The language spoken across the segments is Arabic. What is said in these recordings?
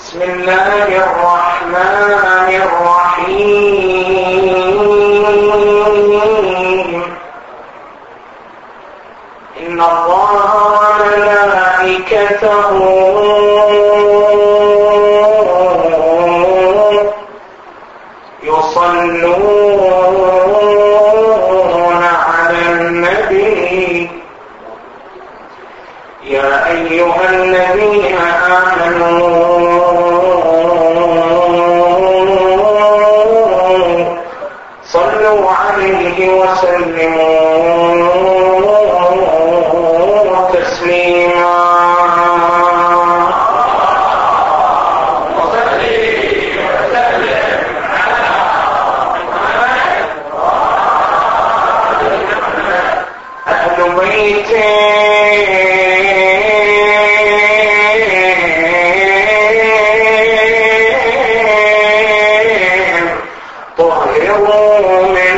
بسم الله الرحمن الرحيم. إن الله وملائكته يصلون على النبي يا أيها الذين آمنوا صلوا عليه وسلموا تسليما. أهل بيته طهروا من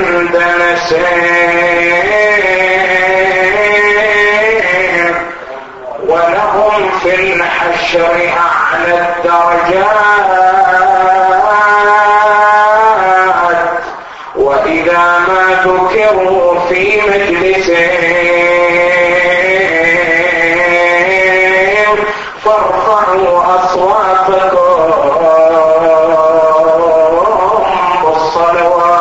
دنسهم ولهم في الحشر أعلى الدرجات، وإذا ما ذكروا في مجلسهم فارفعوا أصواتكم بالصلوات.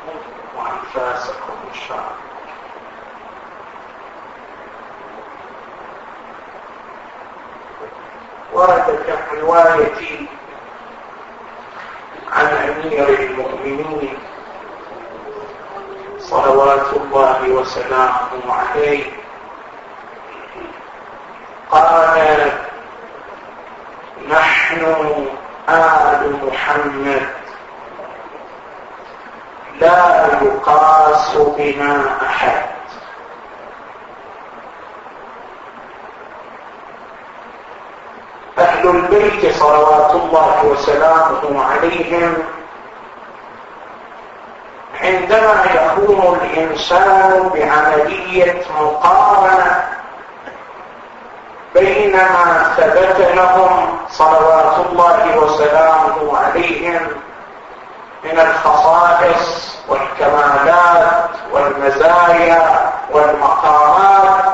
وأنفاسكم إن شاء الله. وردت روايتي عن أمير المؤمنين صلوات الله وسلامه عليه قال: نحن آل محمد لا يقاس بنا أحد. أهل البيت صلوات الله وسلامه عليهم عندما يقوم الإنسان بعملية مقارنة بين ما ثبت لهم صلوات الله وسلامه عليهم من الخصائص والكمالات والمزايا والمقامات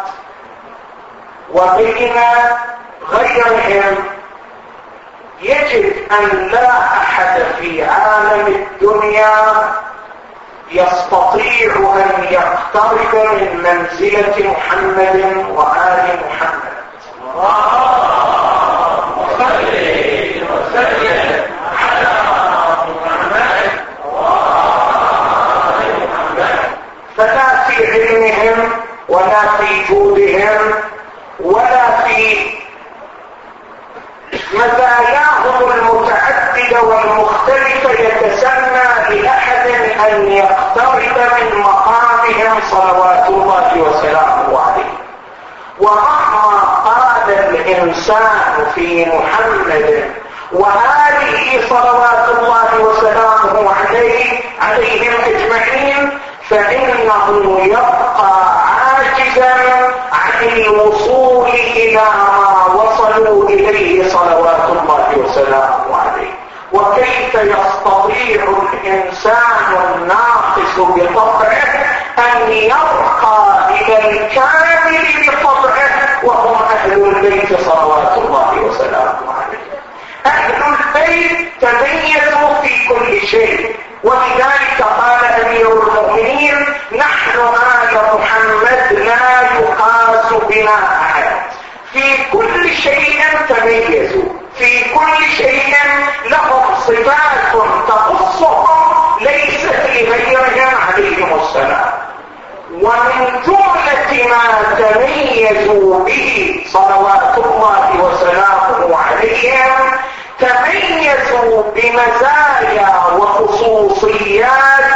وبين غيرهم، يجد أن لا أحد في عالم الدنيا يستطيع أن يقترب من منزلة محمد وآل محمد. اللهم صل وسلم على محمد وآل محمد. فلا في علمهم ولا في جودهم ولا في مزاياهم المتعددة والمختلفة يتسنى لأحد أن يقترب من مقامهم صلوات الله وسلامه عليه. ومهما قال الإنسان في محمد وآله صلوات الله وسلامه عليهم أجمعين فإنه يبقى عاجزا عن الوصول إلى ما وصلوا إليه صلوات الله وسلامه عليه. وكيف يستطيع الإنسان الناقص بطبعه أن يرقى إلى الكامل بطبعه وهم أهل البيت صلوات الله وسلامه عليه. أهل البيت تميزوا في كل شيء، ولذلك قال أمير المؤمنين: نحن آل محمد لا يقاس بنا أحد. في كل شيء تميزوا، في كل شيء لهم صفات تخصهم ليست لغيرهم عليهم السلام. ومن جملة ما تميزوا به صلوات الله وسلامه عليهم تميزوا بمزايا وخصوصيات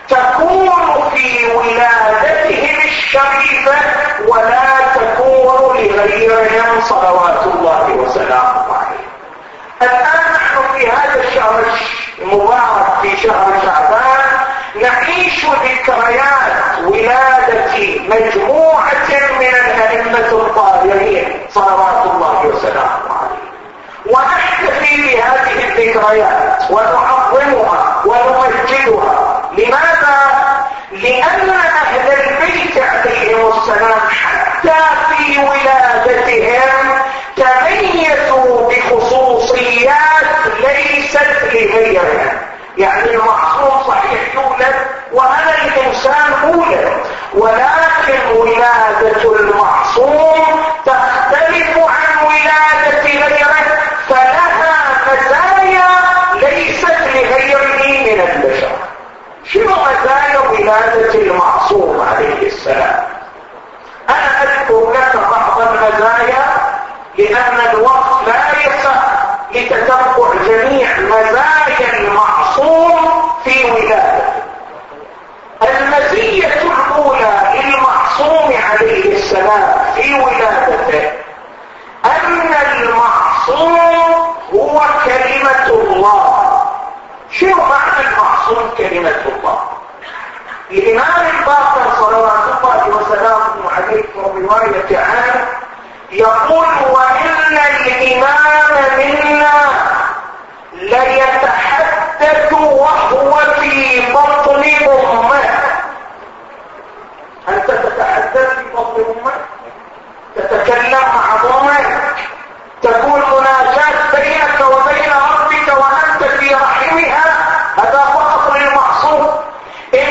تكون في ولادتهم الشريفة ولا تكون لغيرهم صلوات الله وسلامه عليه. الآن نحن في هذا الشهر المبارك في شهر شعبان نعيش ذكريات ولادة مجموعة من الأئمة الطاهرين صلوات الله وسلامه عليه، ونحتفي بهذه الذكريات ونعظمها ونمجدها. لماذا؟ لأن أهل البيت عليهم السلام حتى في ولادتهم تميزوا بخصوصيات ليست لغيرهم. يعني المعصوم صحيح يولد وأنا الإنسان أولد، ولكن ولادة المعصوم تختلف عن ولادة غيره، فلها مزايا ليست لغيره من البشر. شنو مزايا ولادة المعصوم عليه السلام؟ أنا أذكر لك بعض المزايا لأن الوقت لا يسع لتتبع جميع مزايا المعصوم في ولادته. المزية الأولى للمعصوم عليه السلام في ولادته أن المعصوم هو كلمة الله. شو معنى المعصوم كلمة الله؟ الإمام الباقر صلوات الله وسلامه عليه في رواية عنه يقول: وإن الإمام منا ليتحدث وهو في بطن أمه. أنت تتحدث في بطن أمه، تتكلم مع أمك، تكون مناجاة بينك وبين ربك وأنت في رحمها. هذا فقط للمعصوم. إن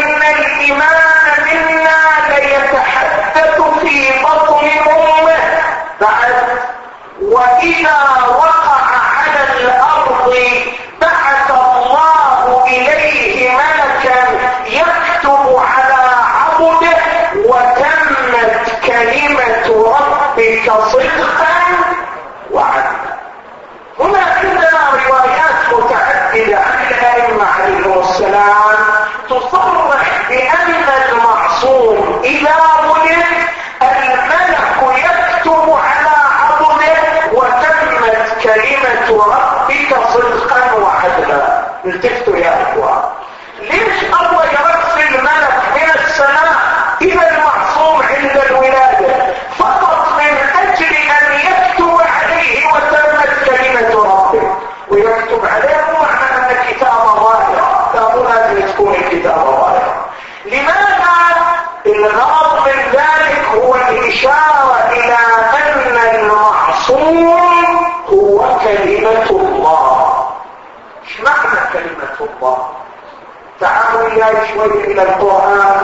يا اخوان. ليش الله يرسل ملك من السماء الى المعصوم عند الولادة؟ فقط من اجل ان يكتب عليه وتمت كلمة ربه. ويكتب عليه معنى ان الكتاب ظاهرة، لازم تكون الكتاب ظاهرة. لماذا؟ الغرض من ذلك هو الاشارة الى ان المعصوم هو كلمة الله. ايش معنى كلمة الله؟ تعالوا يا شوي الى القرآن.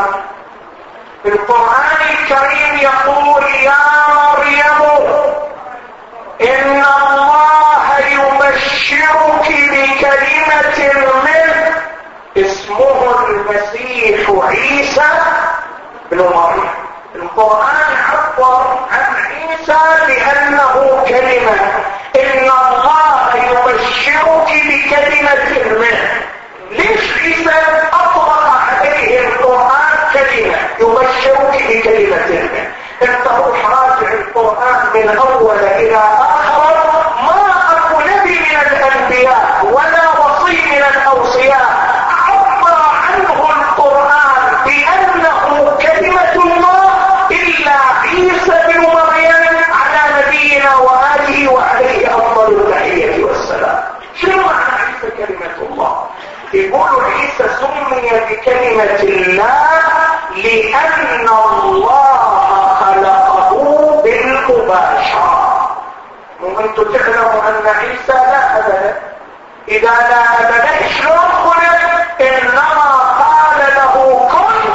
القرآن الكريم يقول يا مريم ان الله يبشرك بكلمة منه اسمه المسيح عيسى بن مريم. القرآن عبر عن عيسى بأنه كلمة. إن الله يبشرك بكلمة منه. ليش عيسى أطلق عليه القرآن كلمة؟ يبشرك بكلمة منه. انت روح راجع القرآن من أول إلى آخر، ما أكو نبي من الأنبياء ولا وصي من الأوصياء عبر عنه القرآن بأنه كلمة الله إلا عيسى بن مريم على نبينا وآله وعليه أفضل التحية والسلام. شنو معنى عيسى كلمة الله؟ يقول عيسى سمي بكلمة الله لأن الله خلقه بالمباشرة. وانتم تعلموا أن عيسى لا أبدا. إذا لا أبدا شلون خلق؟ إنما قال له كن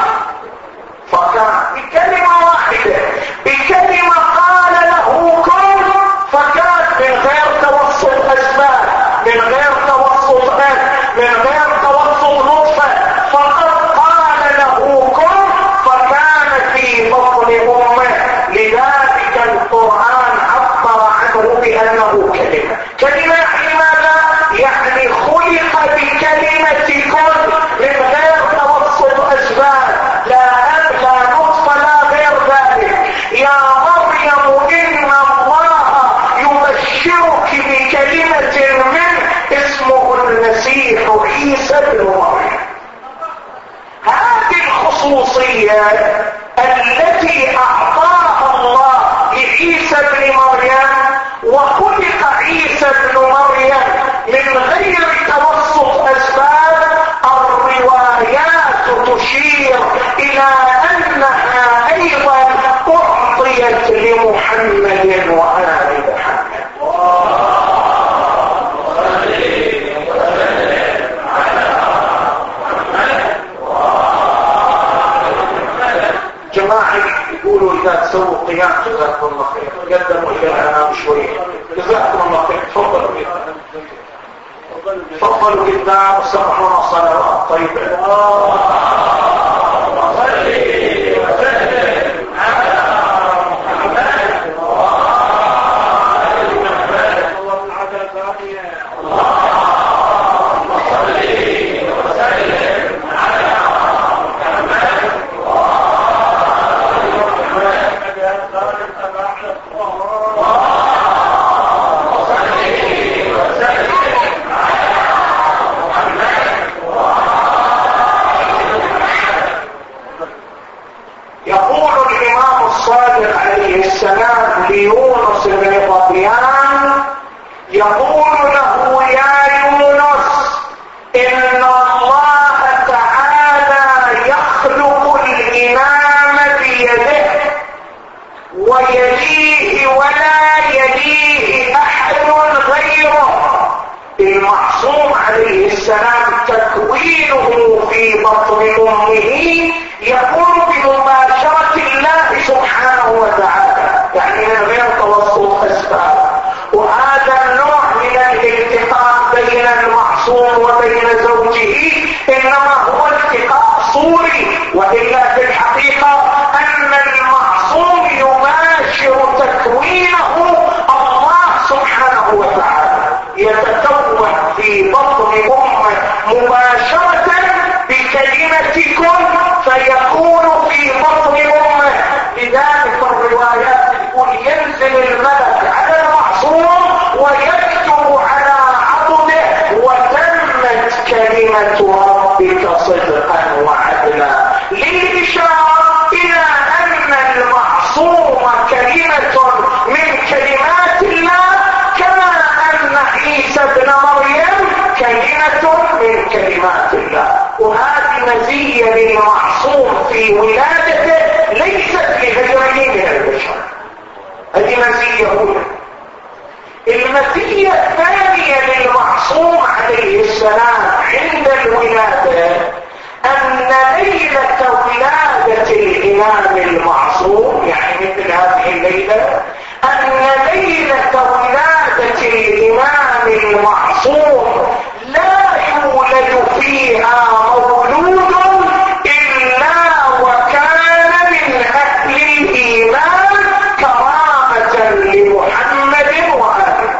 فكان، بكلمة واحدة، بكلمة قال له كن فكان، من غير توسط أسباب، من غير توسط من غير توسط نطفة، فقط قال له كن فكان في بطن أمه. لذلك القرآن عبر عنه بأنه كلمة. كلمة يعني ماذا؟ يعني خلق بكلمة كن من غير توسط أسباب، لا أب لا نطفة لا غير ذلك. يا مريم إن الله يبشرك بكلمة منه اسمه المسيح عيسى بن مريم. هذه الخصوصية التي أعطاها الله لعيسى بن مريم، وخلق عيسى بن مريم من غير توسط أسباب، الروايات تشير إلى أنها أيضا أعطيت لمحمد وآل محمد. جماعة يقولوا إذا تسووا قيام جزاكم الله خير، قدموا إلى الأمام شوية. جزاكم الله خير. تفضلوا تفضلوا قدام وسمعونا صلوات طيبة. السلام ليونس بن ظبيان يقول له يا يونس إن الله تعالى يخلق الإمام بيده ويليه ولا يليه أحد غيره. المعصوم عليه السلام تكوينه في بطن أمه يكون بمباشرة الله سبحانه وتعالى، يعني من غير توسط أسباب. وهذا النوع من الالتقاء بين المعصوم وبين زوجه إنما هو التقاء صوري، وإلا في الحقيقة أن المعصوم يباشر تكوينه الله سبحانه وتعالى، يتكون في بطن أمه مباشرة بكلمة ربك صدقا وعدلا، للإشارة إلى أن المعصوم كلمة من كلمات الله، كما أن عيسى ابن مريم كلمة من كلمات الله. وهذه مزية للمعصوم في ولادته ليست لغيره من البشر. هذه مزية أولى. المزية الثانية للمعصوم عليه السلام عند الولادة أن ليلة ولادة الإمام المعصوم، يعني مثل هذه الليلة، أن ليلة ولادة الإمام المعصوم لا يولد فيها مولود إلا وكان من أهل الإيمان كرامة لمحمد وآله.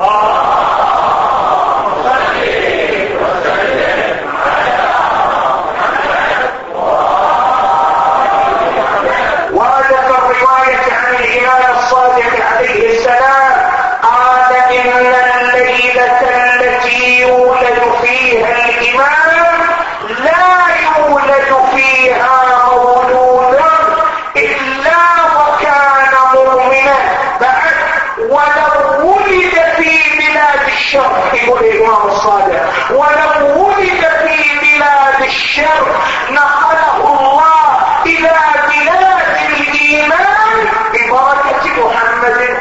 وردت الرواية عن الإمام الصادق عليه السلام قال إن الليلة التي يولد فيها الإمام لا يولد فيها مولود إلا وكان مؤمنا بعد، ولو ولد في بلاد الشرق، يقول الإمام الصادق، ولو ولد في بلاد الشرق نقله الله إلى بلاد الإيمان ببركة محمد.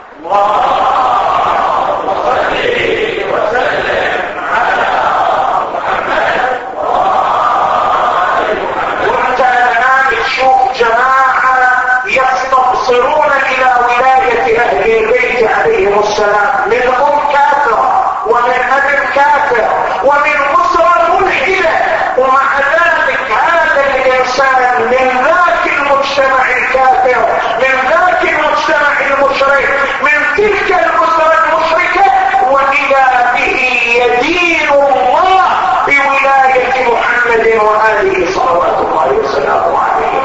يستبصرون إلى ولاية أهل البيت عليهم السلام، من أم كافرة ومن أب كافر ومن أسرة ملحدة، ومع ذلك هذا الإنسان من ذاك المجتمع الكافر، من ذاك المجتمع المشرك، من تلك الأسرة المشركة، وإذا به يدين الله بولاية محمد وآله صلوات الله وسلامه عليه.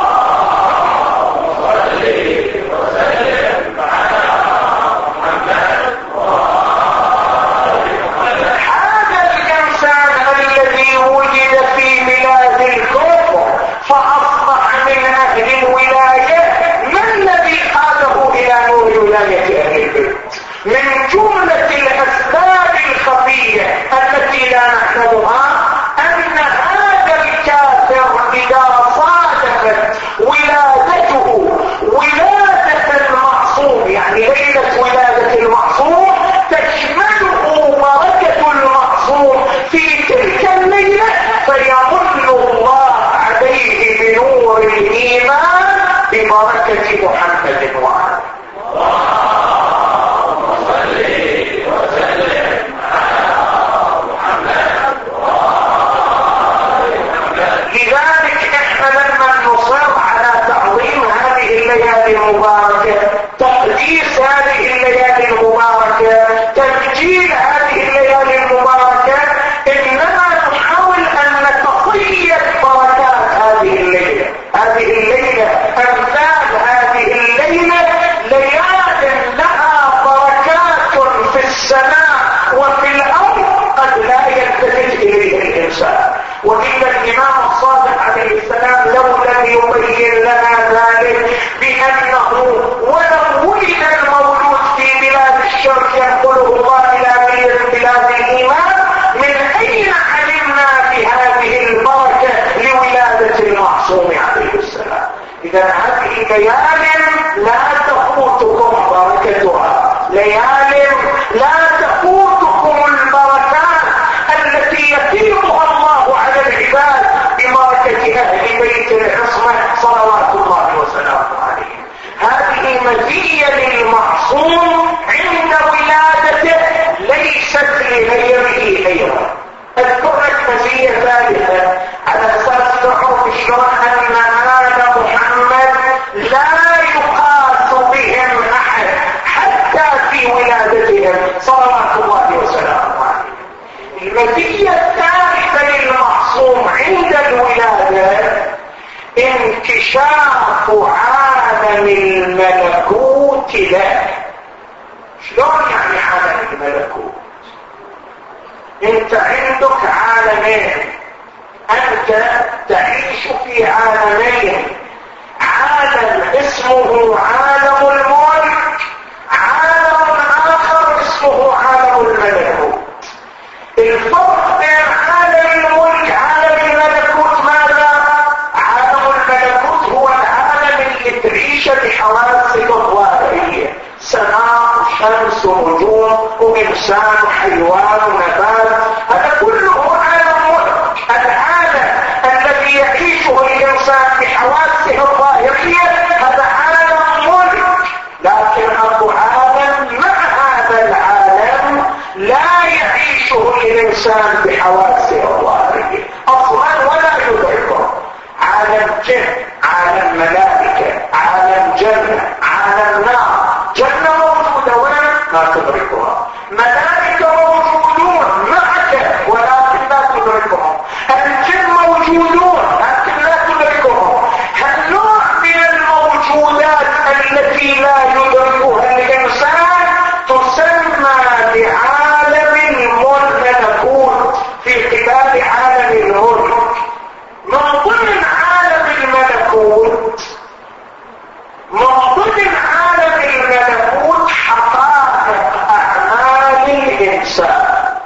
من جملة الأسباب الخفية التي لا نحسبها أن هذا الكافر إذا صادفت ولادته ولادة المعصوم، يعني ليلة ولادة المعصوم تشمله بركة المعصوم في تلك الليلة، فيمن الله عليه بنور الإيمان ببركة محمد وآله. لذلك احنا لما نصر على تعظيم هذه الليالي المباركة، تقديس هذه الليالي المباركة، تسجيل هذه الليالي المباركة، انما نحاول ان نتصيد بركات هذه الليلة. هذه الليلة امثال هذه الليلة ليال لها بركات في السماء وفي الارض قد لا يلتفت اليه الانسان. وإن الإمام الصادق عليه السلام لو لم يبين لنا ذلك بأنه ولو ولد المولود في بلاد الشرق ينقله الله إلى بلاد الإيمان، من أين علمنا بهذه البركة لولادة المعصوم عليه السلام؟ إذا هذه ليال لا تفوتكم بركتها، ليال لا تفوتكم البركات التي يتيمها الله على العباد ببركة أهل بيت العصمة صلوات الله وسلامه عليه. هذه مزية للمعصوم عند ولادته ليست لغيره أيضا. اذكر لك مزية ثالثة على أساس تعرف شلون أن آل محمد لا يقاس بهم أحد حتى في ولادتهم صلوات الله وسلامه عليه. المزية الثالثة للمعصوم عند الولادة انكشاف عالم الملكوت له. شلون يعني عالم الملكوت؟ انت عندك عالمين، انت تعيش في عالمين، عالم اسمه عالم الملك، عالم اخر اسمه عالم الملكوت. الفرق بين عالم الملك عالم الملكوت ماذا؟ عالم الملكوت هو العالم اللي تعيش بحواسك الظاهريه، سماء شمس ونجوم وانسان وحيوان ونبات، هذا كله عالم ملك. العالم الذي يعيشه الانسان بحواسه الظاهريه هذا عالم ملك. لكن اكو عالم مع هذا العالم لا يعيشه الانسان بحواسه الظاهريه اصلا ولا يدركه. عالم جن، عالم ملائكه، عالم جنه، عالم نار. جنه موجوده وين؟ لا تدركها. ملائكه موجودون معك ولكن لا تدركهم. الجن موجودون لكن لا تدركهم. هالنوع من الموجودات التي لا يدركها الانسان تسمى بعالم الملكوت في قبال عالم الملك. من ضمن عالم الملكوت، من ضمن عالم الملكوت حقائق اعمال الانسان.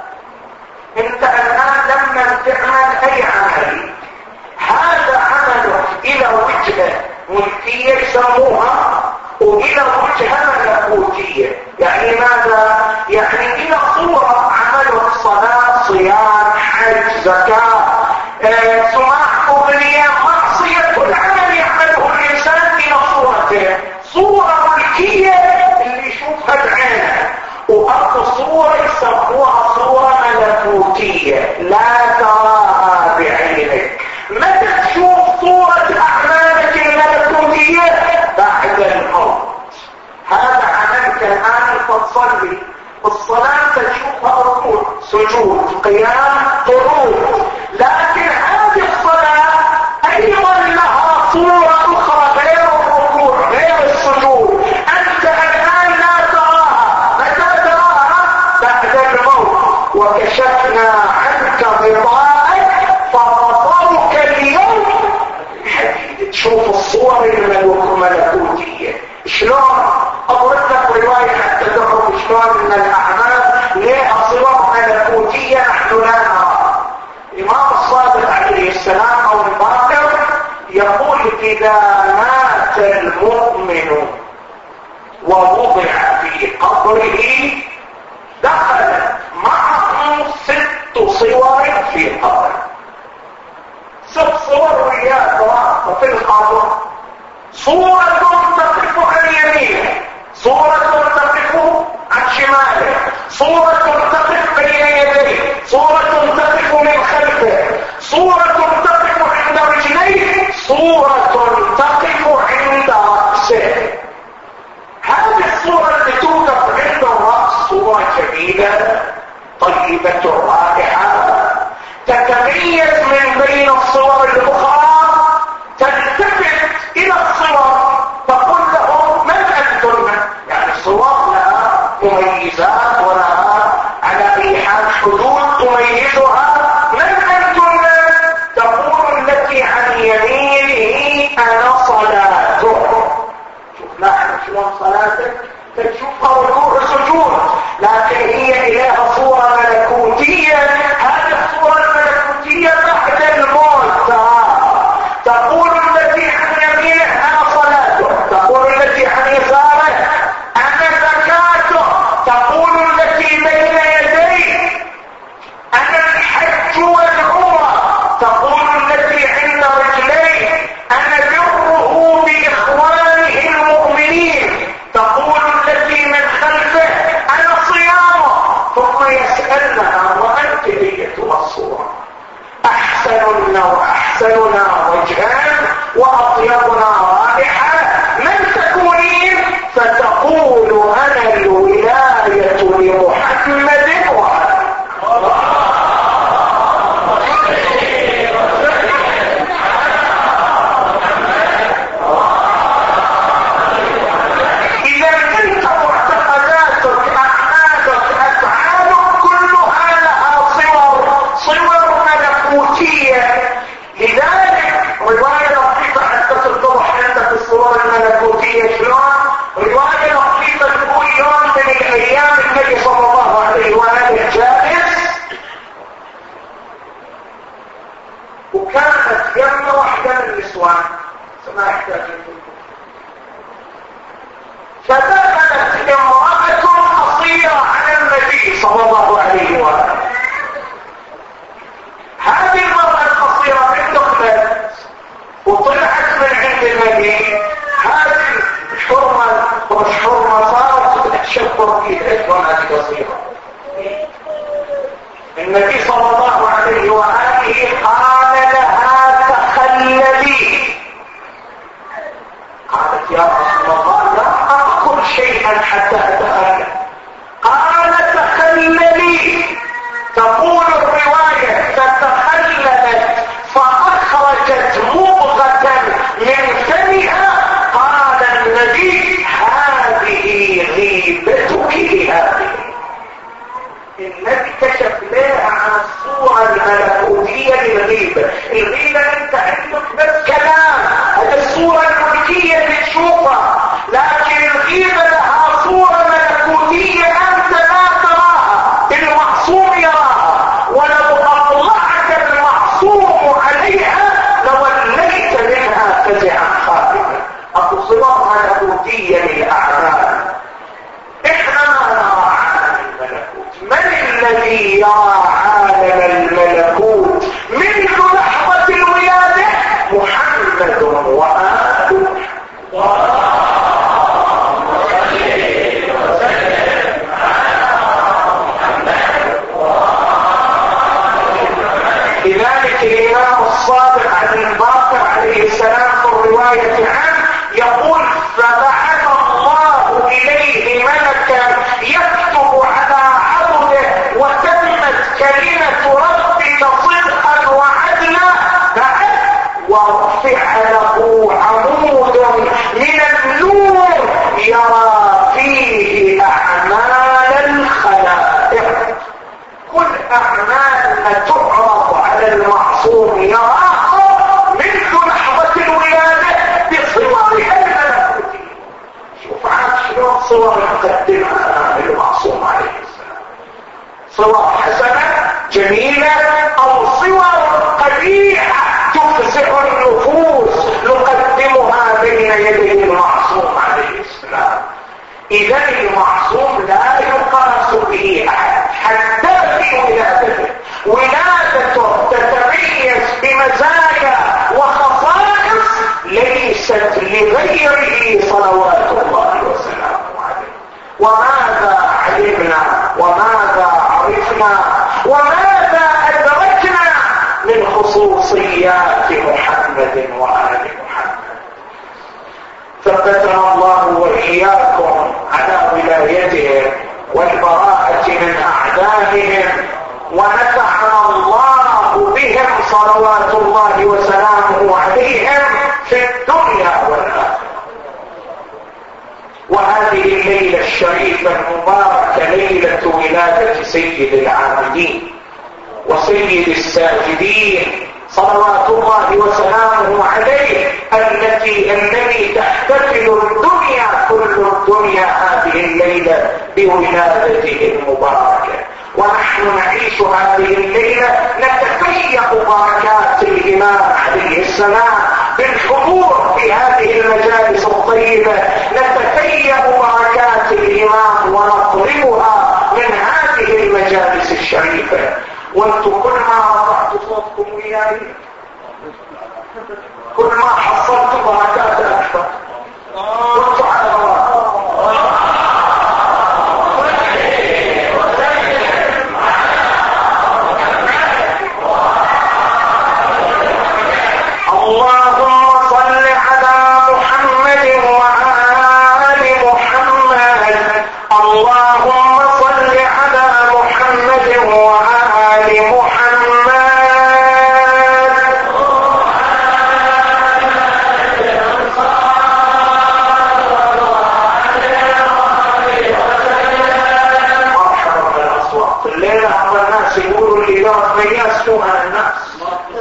انت الان لما تعمل اي عمل هذا عملك الى وجهه ملكيه يسموها والى وجهه ملكوتيه. يعني ماذا؟ يعني الى صوره عملك صلاه، صيام، حج، زكاه، سماح، اغنيه، معصيه، كل عمل يعمله الانسان الى صورته. صوره ملكيه اللي يشوفها بعينه، واكو صوره يسموها صوره ملكوتيه لا تراها بعينك. متى تشوف صوره اعمالك الملكوتيه؟ بعد الموت. هذا عملك الان تصلي، الصلاه تشوفها ركوع، سجود، قيام، قعود. لكن هذه الصلاه ايضا لها صوره اخرى غير الركوع غير السجود، انت الان لا تراها. متى تراها؟ بعد الموت. وكشفنا عنك غطاءك فبصرك اليوم حديد. تشوف الصور الملكوتيه. شلون؟ اضرب لك روايه حتى تعرف شلون ان الاعمال لها صور ملكوتيه نحن لا نراها. الامام الصادق عليه السلام او الباقر يقول اذا مات المؤمن ووضع في قبره دخلت معه 6 صور في قبره. 6 صور وياه في القبر. صورة تقف عن يمينه، صورة تقف عن شماله، صورة تقف بين يديه، صورة تقف من خلفه، صورة تقف عند رجليه، صورة تقف عند رأسه. هذه الصورة اللي توقف عند الرأس صورة جميلة طيبة رائحة تتميز من بين الصور الأخرى. تلتفت الى الصور تقول لهم من انتم؟ يعني الصور لها مميزات ولها على اي حال حدود تميزها. من انتم؟ تقول التي عن يمينه انا صلاته. شوف لاحظ شلون صلاتك تشوفها ركوع سجود، لكن هي اليها صورة ملكوتية. هذه الصورة الملكوتية بعد الموت. تقول التي عن يمينه انا صلاته، تقول التي عن يساره انا زكاته، تقول التي بين يديه انا الحج والعمره، تقول التي عند رجليه انا بره باخوانه المؤمنين، تقول التي من خلفه انا صيامه. ثم يسالها وانت ايتها الصوره احسننا واحسننا وجها واطيبنا رائحه من تكونين؟ فتقول انا الولايه لمحمد وعلي. اذا انت معتقداتك اعمالك افعالك كلها لها صور ملكوتيه الملكوتية. لذلك رواية لطيفة حتى تتضح لنا في الصور الملكوتية شلون. رواية لطيفة تقول يوم من الأيام النبي صلى الله عليه وآله جالس وكانت يمه واحدة من النسوان ما يحتاج فدخلت امرأة قصيرة على النبي صلى الله عليه وآله. هذه المرأة القصيرة من دخلت وطلعت من عند النبي. هذه الحرمة ومش حرمة صارت تتشبر في الأجوان هذه قصيرة. النبي صلى الله عليه وآله قال لها تخلدي. قالت يا رسول الله لا أذكر شيئا حتى أتخلد. قال تخلدي. تقول الرواية فتخلدت فأخرجت مضغة من فمها. قال النبي هذه غيبتك لهذه. النبي كشف لها عن الصورة الملكوتية للغيبة. الغيبة انت عندك بس كلام، هذه الصورة الملكية اللي تشوفها، لكن الغيبة لها صورة ملكوتية انت لا تراها، المعصوم يراها. ولو اطلعك المعصوم عليها لوليت منها فزعا خائفا. الصورة ملكوتية للأعمال. احنا ما نرى عالم الملكوت. من الذي يرى عالم الملكوت منذ لحظة الولادة؟ محمد وآله. لذلك الإمام الصادق عن الباقر عليه السلام في الرواية عنه يقول فبعث الله إليه ملكا يكتب على عبده وتمت كلمة ربك صدقا وعدلا بعد ورفع له عمود من النور يرى فيه أعمال الخلائق. كل أعمال تعرض على المعصوم يراها منذ لحظة الولادة بصورها الملكوتية. شوف عاد شلون صور يقدمها المعصوم عليه السلام، صور حسنة جميلة أو صور قبيحة تفزع النفوس نقدمها بين يدي المعصوم عليه السلام. إذا المعصوم لا يقاس به أحد حتى في ولادته. ولادته تتميز بمزايا وخصائص ليست لغيره صلوات الله وسلامه عليه. وماذا علمنا وماذا عرفنا وماذا أدركنا من خصوصيات محمد وآل محمد. ثبتنا الله وإياكم على ولايتهم والبراءة من أعدائهم، ونفعنا الله بهم صلوات الله وسلامه عليهم في الدنيا والآخرة. وهذه الليلة الشريفة المباركة ليلة ولادة سيد العابدين وسيد الساجدين صلوات الله وسلامه عليه، الذي تحتفل الدنيا كل الدنيا هذه الليلة بولادته المباركة. ونحن نعيش هذه الليلة نتفيأ بركات الإمام عليه السلام بالحضور في هذه المجالس الطيبة، نتفيأ بركات الإمام ونطلبها من هذه المجالس الشريفة. وانتم كل ما رفعت صوتكم وياي كل ما حصلت بركات أكثر. كنت على اللهم صل على محمد وآل محمد. اللهم صل على محمد وآل محمد. مرحبا بالأصوات. الليلة أمر الناس يقولوا الإدارة مياسوا على الناس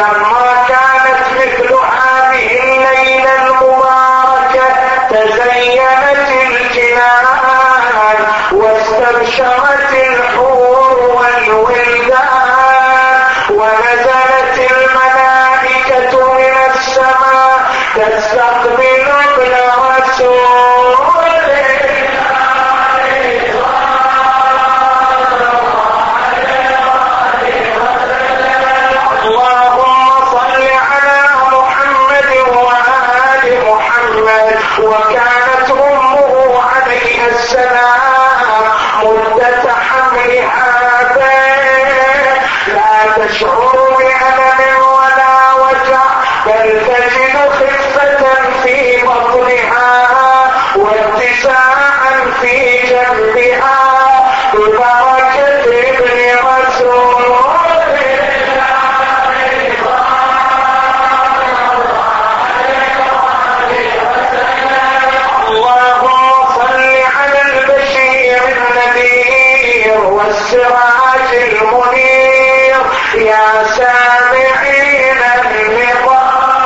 لما كانت مثل هذه الليلة المباركة تزينت الجنان واستبشرت الحور والولدان ونزلت الملائكة من السماء تستقبل ابن رسول وكانت أمه عليها السلام مدة حملها لا تشعر بألم ولا وجع بل تجد خفة في بطنها واتساعا في جنبها ببركة ابن رسول والسراج المنير يا سامعين النظام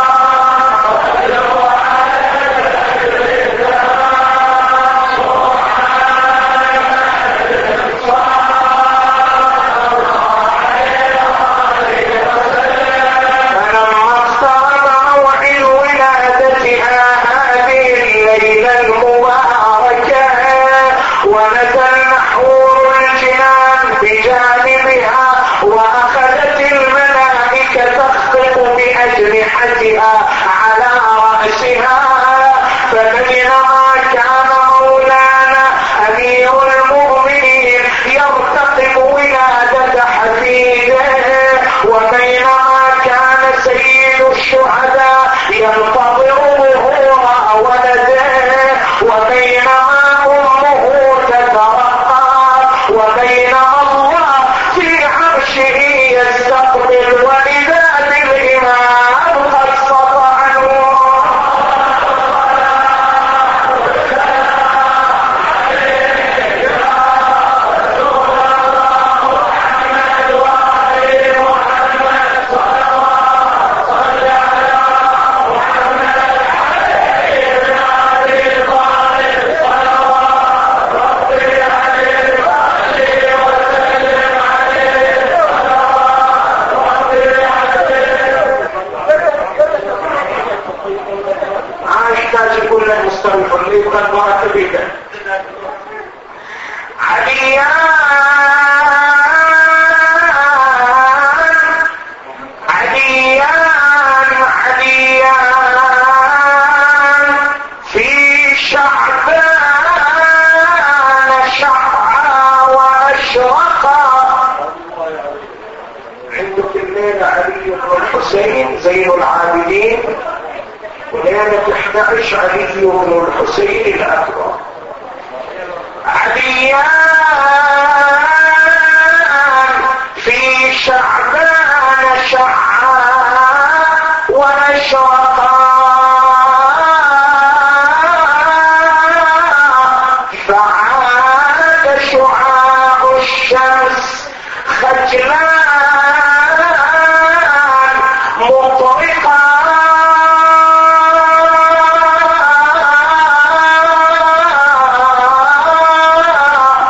فلما اقترب موعد ولادتها هذه الليلة المباركة ونزل نحور الجنان بجانبها وأخذت الملائكة تخطف بأجنحتها على رأسها فبينما كان مولانا أمير المؤمنين يرتقب ولادة حفيده وبينما كان سيد الشهداء ينتظر ظهور ولده وبينما أمه تترقب وبينما الله في عرشه يستقبل وإذا بالإمام قد سطع نور قد مرت بك عديان في شعبان شعا وأشرقا عندك الليلة علي بن الحسين زين العابدين وليلة 11 علي بن الحسين الأكبر عديان في شعبان شعا وأشرقا فعاد شعاع الشمس خجلان مطرقا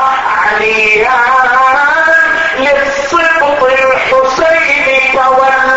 للسبط الحسين تولى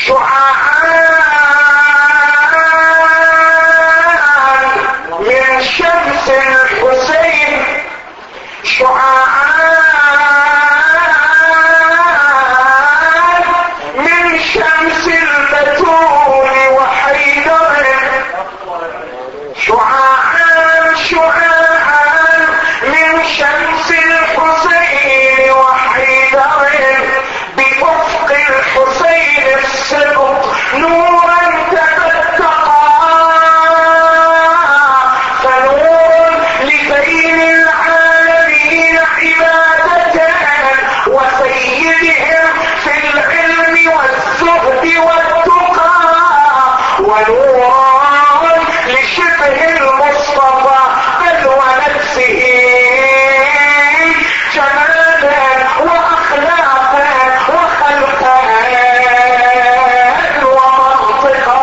شعاعان من شمس الحسين، شعاعان من شمس البتول وحيدر، شعاعان شعاعان من شمس الحسين وحيدر، بأفق الحسين السبط نورا تفتقا، فنور لبين العالمين عبادة، وسيدهم في العلم والزهد والتقى، ونورا لشبه المصطفى بل ونفسه جمالا واخلاقا وخلقا ومنطقا.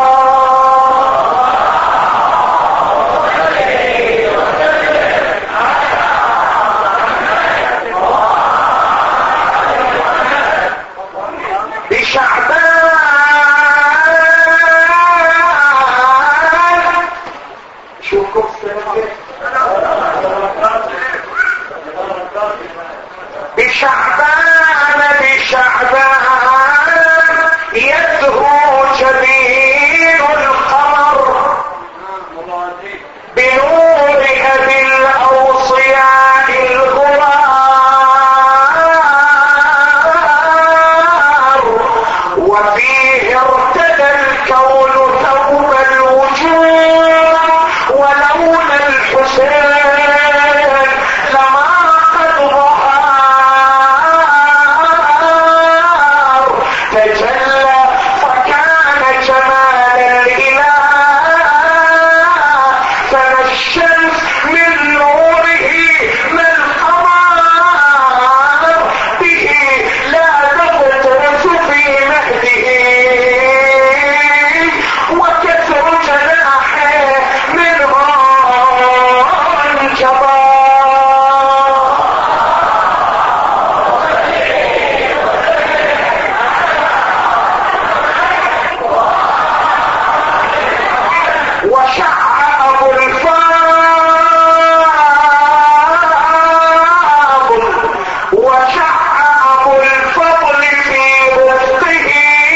بشعبان شوفوا بشعبان يزهو جبين القمر بنور أبي الأوصياء الغبار، وفيه ارتدى الكون ثوب الوجود، ولولا الحسين لما قد ظهر، تجلى فكان جمال الإله، فما الشمس من نوره ما القمر، به لا تغترس في مهده، وكسر جناحه من انجبار. وشع أبو الفضل، وشع أبو الفضل في رفقه،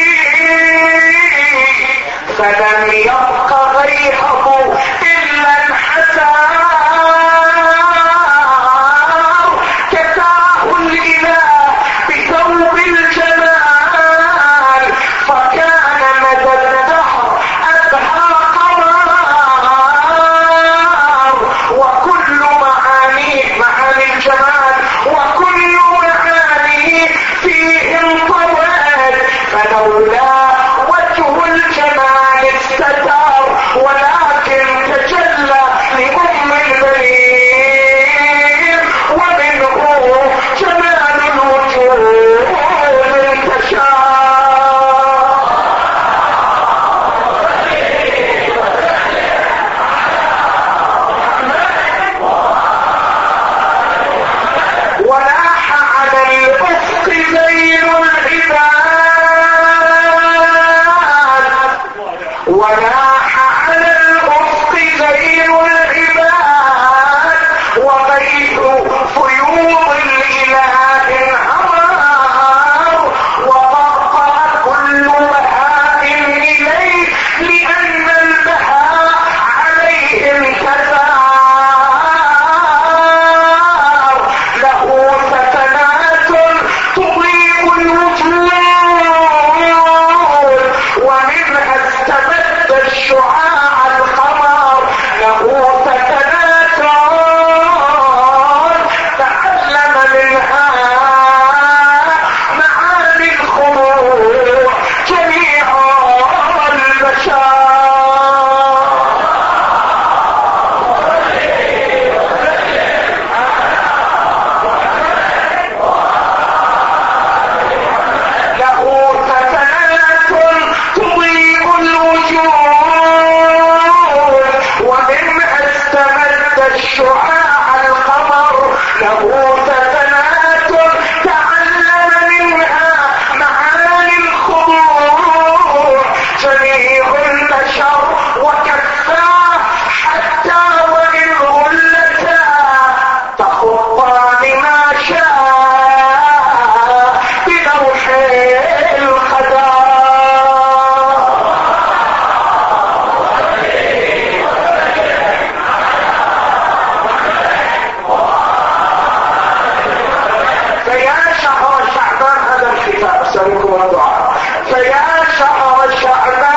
فلم يبق غيره إلا انحسار، كساه الإله بثوب الجمال، فكان مدى الدهر أبهى قمر، وكل معانيه معاني الجمال، وكل معانيه فيه انطوت، فلولا وجه الجمال استتر، ولكن تجلى لأم البنين، ومنه جمال الوجود انتشر. ولاح على الأفق زين العباد، ولاح على شهر شعبان